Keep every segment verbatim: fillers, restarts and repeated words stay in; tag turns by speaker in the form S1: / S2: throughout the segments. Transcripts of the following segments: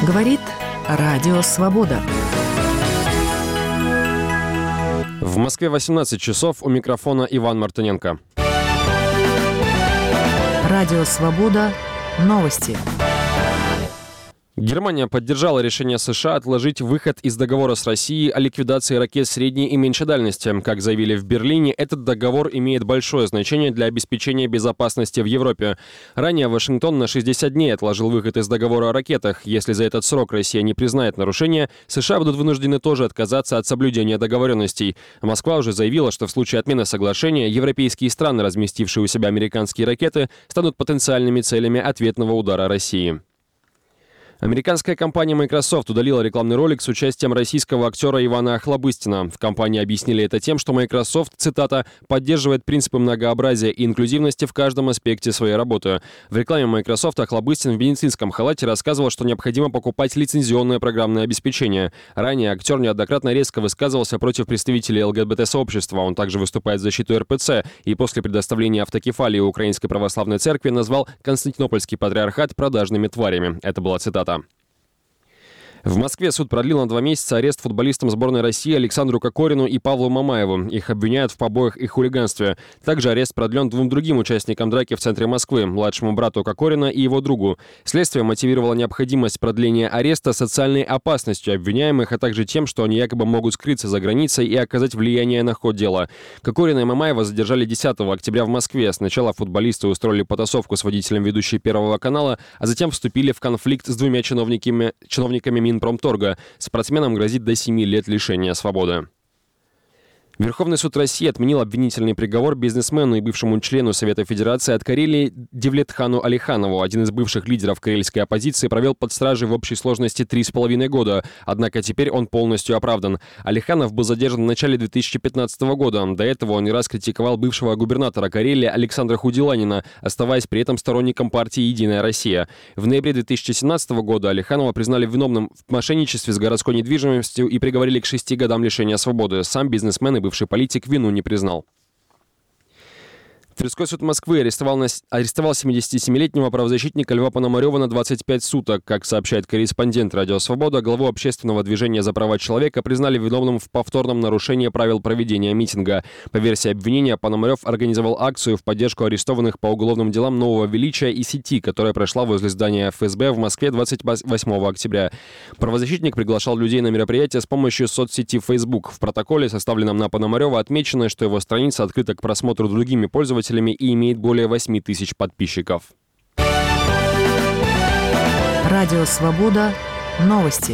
S1: Говорит Радио Свобода.
S2: В Москве восемнадцать часов, у микрофона Иван Мартыненко.
S1: Радио Свобода. Новости.
S2: Германия поддержала решение США отложить выход из договора с Россией о ликвидации ракет средней и меньшей дальности. Как заявили в Берлине, этот договор имеет большое значение для обеспечения безопасности в Европе. Ранее Вашингтон на шестьдесят дней отложил выход из договора о ракетах. Если за этот срок Россия не признает нарушения, США будут вынуждены тоже отказаться от соблюдения договоренностей. Москва уже заявила, что в случае отмены соглашения европейские страны, разместившие у себя американские ракеты, станут потенциальными целями ответного удара России. Американская компания Microsoft удалила рекламный ролик с участием российского актера Ивана Охлобыстина. В компании объяснили это тем, что Microsoft, цитата, «поддерживает принципы многообразия и инклюзивности в каждом аспекте своей работы». В рекламе Microsoft Охлобыстин в медицинском халате рассказывал, что необходимо покупать лицензионное программное обеспечение. Ранее актер неоднократно резко высказывался против представителей ЛГБТ-сообщества. Он также выступает в защиту эр пэ цэ и после предоставления автокефалии Украинской православной церкви назвал Константинопольский патриархат продажными тварями. Это была цитата. В Москве суд продлил на два месяца арест футболистам сборной России Александру Кокорину и Павлу Мамаеву. Их обвиняют в побоях и хулиганстве. Также арест продлен двум другим участникам драки в центре Москвы, младшему брату Кокорина и его другу. Следствие мотивировало необходимость продления ареста социальной опасностью обвиняемых, а также тем, что они якобы могут скрыться за границей и оказать влияние на ход дела. Кокорина и Мамаева задержали десятого октября в Москве. Сначала футболисты устроили потасовку с водителем ведущей Первого канала, а затем вступили в конфликт с двумя чиновниками, чиновниками Минпромторга. Спортсменам грозит до семи лет лишения свободы. Верховный суд России отменил обвинительный приговор бизнесмену и бывшему члену Совета Федерации от Карелии Девлетхану Алиханову. Один из бывших лидеров карельской оппозиции провел под стражей в общей сложности три с половиной года. Однако теперь он полностью оправдан. Алиханов был задержан в начале две тысячи пятнадцатого года. До этого он не раз критиковал бывшего губернатора Карелии Александра Худиланина, оставаясь при этом сторонником партии «Единая Россия». В ноябре две тысячи семнадцатого года Алиханова признали виновным в мошенничестве с городской недвижимостью и приговорили к шести годам лишения свободы. Сам бизнесмен и бывший политик вину не признал. Тверской суд Москвы арестовал, на... арестовал семидесятисемилетнего правозащитника Льва Пономарева на двадцать пять суток. Как сообщает корреспондент «Радио Свобода», главу общественного движения за права человека признали виновным в повторном нарушении правил проведения митинга. По версии обвинения, Пономарев организовал акцию в поддержку арестованных по уголовным делам Нового Величия и сети, которая прошла возле здания эф эс бэ в Москве двадцать восьмого октября. Правозащитник приглашал людей на мероприятие с помощью соцсети Facebook. В протоколе, составленном на Пономарева, отмечено, что его страница открыта к просмотру другими пользователями и имеет более восьми тысяч подписчиков.
S1: Радио Свобода. Новости.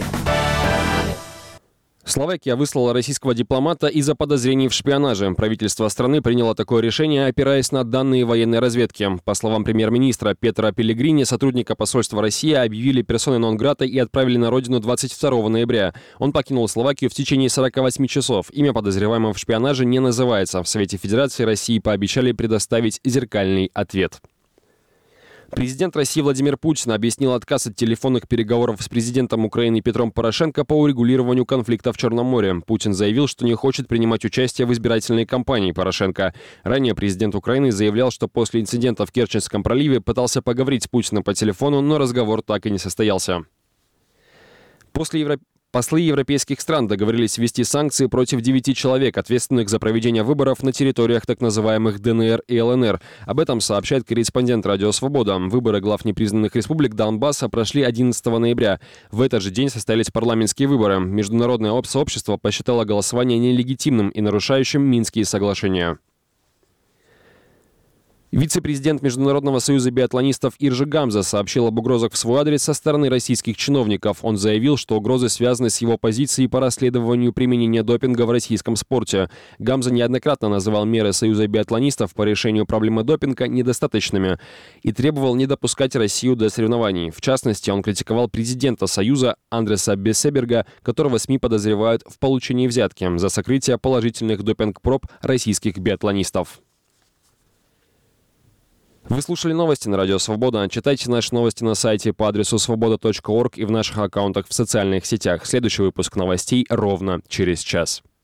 S2: Словакия выслала российского дипломата из-за подозрений в шпионаже. Правительство страны приняло такое решение, опираясь на данные военной разведки. По словам премьер-министра Петра Пеллегрини, сотрудника посольства России объявили персоной нон-грата и отправили на родину двадцать второго ноября. Он покинул Словакию в течение сорока восьми часов. Имя подозреваемого в шпионаже не называется. В Совете Федерации России пообещали предоставить зеркальный ответ. Президент России Владимир Путин объяснил отказ от телефонных переговоров с президентом Украины Петром Порошенко по урегулированию конфликта в Черном море. Путин заявил, что не хочет принимать участие в избирательной кампании Порошенко. Ранее президент Украины заявлял, что после инцидента в Керченском проливе пытался поговорить с Путиным по телефону, но разговор так и не состоялся. После Евро... Послы европейских стран договорились ввести санкции против девяти человек, ответственных за проведение выборов на территориях так называемых дэ эн эр и эл эн эр. Об этом сообщает корреспондент «Радио Свобода». Выборы глав непризнанных республик Донбасса прошли одиннадцатого ноября. В этот же день состоялись парламентские выборы. Международное сообщество посчитало голосование нелегитимным и нарушающим Минские соглашения. Вице-президент Международного союза биатлонистов Иржи Гамза сообщил об угрозах в свой адрес со стороны российских чиновников. Он заявил, что угрозы связаны с его позицией по расследованию применения допинга в российском спорте. Гамза неоднократно называл меры Союза биатлонистов по решению проблемы допинга недостаточными и требовал не допускать Россию до соревнований. В частности, он критиковал президента Союза Андреса Бессеберга, которого СМИ подозревают в получении взятки за сокрытие положительных допинг-проб российских биатлонистов. Вы слушали новости на Радио Свобода. Читайте наши новости на сайте по адресу свобода точка орг и в наших аккаунтах в социальных сетях. Следующий выпуск новостей ровно через час.